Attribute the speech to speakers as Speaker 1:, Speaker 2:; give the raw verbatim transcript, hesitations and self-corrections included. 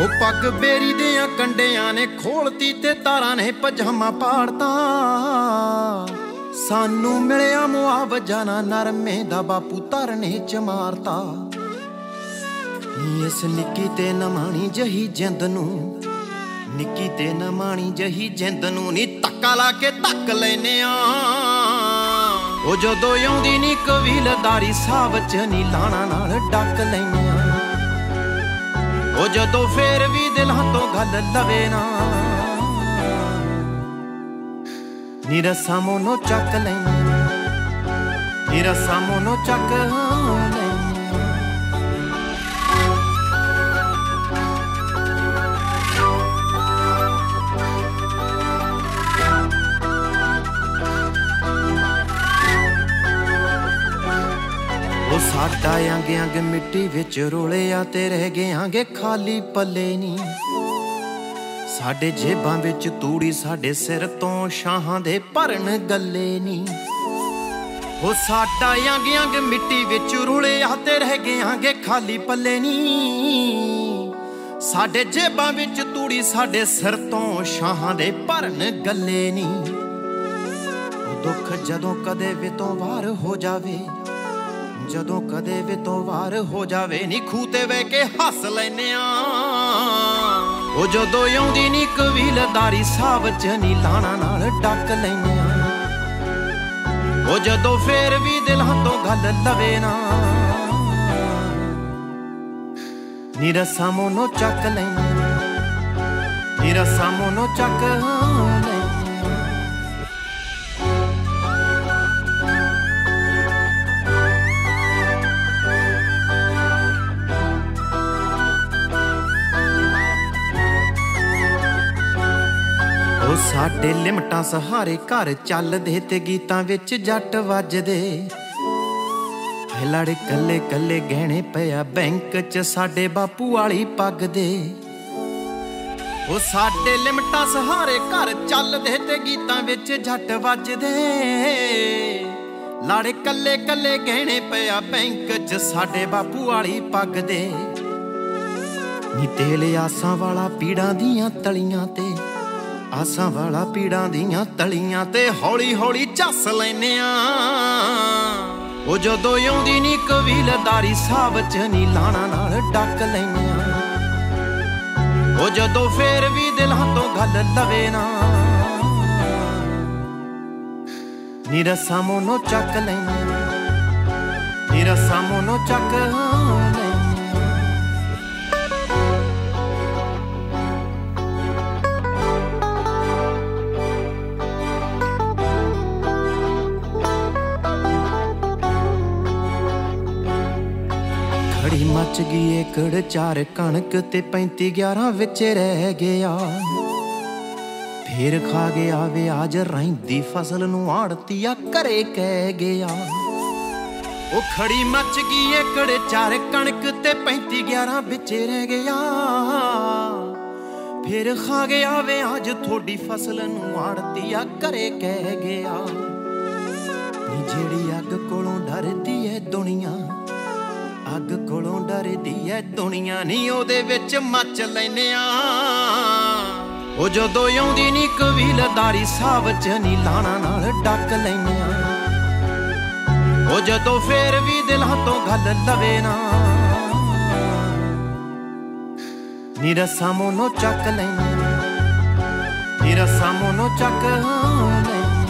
Speaker 1: ਉਹ ਪੱਗ ਬੇਰੀ ਦਿਆਂ ਕੰਡਿਆਂ ਨੇ ਖੋਲਤੀ ਤੇ ਤਾਰਾਂ ਨੇ ਪਜਾਮਾ ਪਾੜਤਾ। ਸਾਨੂੰ ਮਿਲਿਆ ਮੁਆਵਜ਼ਾ ਨਾ ਨਰਮੇ ਦਾ ਬਾਪੂ ਧਰਨੇ ਚ ਮਾਰਤਾ। ਨੀ ਇਸ ਨਿੱਕੀ ਤੇ ਨਮਾਣੀ ਜਹੀ ਜਿੰਦ ਨੂੰ, ਨਿੱਕੀ ਤੇ ਨਮਾਣੀ ਜਹੀ ਜਿੰਦ ਨੂੰ ਨੀ ਧੱਕਾ ਲਾ ਕੇ ਧੱਕ ਲੈਨੇ ਆ। ਉਹ ਜਦੋਂ ਆਉਂਦੀ ਨੀ ਕਬੀਲਦਾਰੀ ਸਾਹਬ ਚ ਨੀ ਲਾਣਾ ਨਾਲ ਡੱਕ ਲੈਨੇ ਆ। ਉਹ ਜਦੋਂ ਫੇਰ ਵੀ ਦਿਲਾਂ ਤੋਂ ਗੱਲ ਲਵੇ ਨਾ ਨੀ ਰਸਾਂ ਮੋਨੋਂ ਚੱਕ ਲੈਨੇ, ਨੀ ਰਸਾਂ ਮੋਨੋਂ ਚੱਕ ਲੈਨੇ। ਉਹ ਸਾਡਾ ਅੰਗ ਅੰਗ ਮਿੱਟੀ ਵਿੱਚ ਰੋਲਿਆ ਤੇ ਰਹਿ ਗਿਆਂਗੇ ਖਾਲੀ ਪੱਲੇ ਨੀ। ਸਾਡੇ ਜੇਬਾਂ ਵਿੱਚ ਤੂੜੀ ਸਾਡੇ ਸਿਰ ਤੋਂ ਸ਼ਾਹਾਂ ਦੇ ਭਰਨ ਗੱਲੇ ਨੀ। ਉਹ ਸਾਡਾ ਅੰਗ ਅੰਗ ਮਿੱਟੀ ਵਿੱਚ ਰੋਲਿਆ ਤੇ ਰਹਿ ਗਿਆਂਗੇ ਖਾਲੀ ਪੱਲੇ ਨੀ। ਸਾਡੇ ਜੇਬਾਂ ਵਿੱਚ ਤੂੜੀ ਸਾਡੇ ਸਿਰ ਤੋਂ ਸ਼ਾਹਾਂ ਦੇ ਭਰਨ ਗੱਲੇ ਨੀ। ਉਹ ਦੁੱਖ ਜਦੋਂ ਕਦੇ ਵੀ ਤੋਂ ਵਾਰ ਹੋ ਜਾਵੇ, ਜਦੋਂ ਕਦੇ ਵੀ ਤੋਂ ਵਾਰ ਹੋ ਜਾਵੇ ਨੀ ਖੂਹ ਤੇ ਬਹਿ ਕੇ ਹੱਸ ਲੈਨੇ ਆ। ਉਹ ਜਦੋਂ ਆਉਂਦੀ ਨੀ ਕਬੀਲਦਾਰੀ ਸਾਹਬ ਚ ਨੀ ਲਾਣਾ ਨਾਲ ਡੱਕ ਲੈਨੇ ਆ। ਉਹ ਜਦੋਂ ਫੇਰ ਵੀ ਦਿਲਾਂ ਤੋਂ ਗੱਲ ਲਵੇ ਨਾ ਨੀ ਰਸਾਂ ਮੋਨੋਂ ਚੱਕ ਲੈਨੇ, ਨੀ ਰਸਾਂ ਮੋਨੋਂ ਚੱਕ ਲੈਨੇ। ਉਹ ਸਾਡੇ ਲਿਮਟਾਂ ਸਹਾਰੇ ਘਰ ਚੱਲਦੇ ਤੇ ਗੀਤਾਂ ਵਿੱਚ ਜੱਟ ਵੱਜਦੇ। ਲੜ ਕੱਲੇ ਕੱਲੇ ਗਹਿਣੇ ਪਿਆ ਬੈਂਕ ਚ ਸਾਡੇ ਬਾਪੂ ਵਾਲੀ ਪੱਗ ਦੇ। ਉਹ ਸਾਡੇ ਲਿਮਟਾਂ ਸਹਾਰੇ ਘਰ ਚੱਲਦੇ ਤੇ ਗੀਤਾਂ ਵਿੱਚ ਜੱਟ ਵੱਜਦੇ। ਲੜ ਕੱਲੇ ਕੱਲੇ ਗਹਿਣੇ ਪਿਆ ਬੈਂਕ ਚ ਸਾਡੇ ਬਾਪੂ ਵਾਲੀ ਪੱਗ ਦੇ। ਨੀ ਤੇਲ ਆਸਾਂ ਵਾਲਾ ਪੀੜਾਂ ਦੀਆਂ ਤਲੀਆਂ ਤੇ, ਆਸਾਂ ਵਾਲਾ ਪੀੜਾਂ ਦੀਆਂ ਤਲੀਆਂ ਤੇ ਹੌਲੀ ਹੌਲੀ ਝੱਸ ਲੈਨੇ ਆ। ਉਹ ਜਦੋਂ ਆਉਂਦੀ ਨੀ ਕਬੀਲਦਾਰੀ ਸਾਹਬ ਚ ਨੀ ਲਾਣਾ ਨਾਲ ਡੱਕ ਲੈਨੇ ਆ। ਉਹ ਜਦੋਂ ਫੇਰ ਵੀ ਦਿਲਾਂ ਤੋਂ ਗੱਲ ਲਵੇ ਨਾ ਨੀ ਰਸਾਂ ਮੋਨੋਂ ਚੱਕ ਲੈਨੇ, ਨੀ ਰਸਾਂ ਮੋਨੋਂ ਚੱਕ ਲੈਨੇ। ਖੜੀ ਮੱਚ ਗਈ ਏਕੜ ਚਾਰ ਕਣਕ ਤੇ ਪੈਂਤੀ ਗਿਆਰਾਂ ਵਿੱਚ ਰਹਿ ਗਿਆ। ਫੇਰ ਖਾ ਗਿਆ ਵਿਆਜ ਰਹਿੰਦੀ ਫਸਲ ਨੂੰ ਆੜਤੀਆ ਘਰੇ ਕਹਿ ਗਿਆ। ਉਹ ਖੜੀ ਮੱਚ ਗਈ ਏਕੜ ਚਾਰ ਕਣਕ ਤੇ ਪੈਂਤੀ ਗਿਆਰਾਂ ਵਿੱਚ ਰਹਿ ਗਿਆ। ਫੇਰ ਖਾ ਗਿਆ ਵਿਆਜ ਥੋੜੀ ਫਸਲ ਨੂੰ ਆੜਤੀਆ ਘਰੇ ਕਹਿ ਗਿਆ। ਨੀ ਜਿਹੜੀ ਅੱਗ ਕੋਲੋਂ ਡਰਦੀ ਏ ਦੁਨੀਆ, ਅੱਗ ਕੋਲੋਂ ਡਰਦੀ ਐ ਦੁਨੀਆ ਨੀ ਉਹਦੇ ਵਿੱਚ ਮੱਚ ਲੈਨੇ ਆ। ਉਹ ਜਦੋਂ ਆਉਂਦੀ ਨੀ ਕਬੀਲਦਾਰੀ ਸਾਹਬ ਚ ਨੀ ਲਾਣਾ ਨਾਲ ਡੱਕ ਲੈਨੇ ਆ। ਉਹ ਜਦੋਂ ਫੇਰ ਵੀ ਦਿਲਾਂ ਤੋਂ ਗੱਲ ਲਵੇ ਨਾ ਨੀ ਰਸਾਂ ਮੋਨੋਂ ਚੱਕ ਲੈਨੇ, ਨੀ ਰਸਾਂ ਮੋਨੋਂ ਚੱਕ ਲੈਨੇ।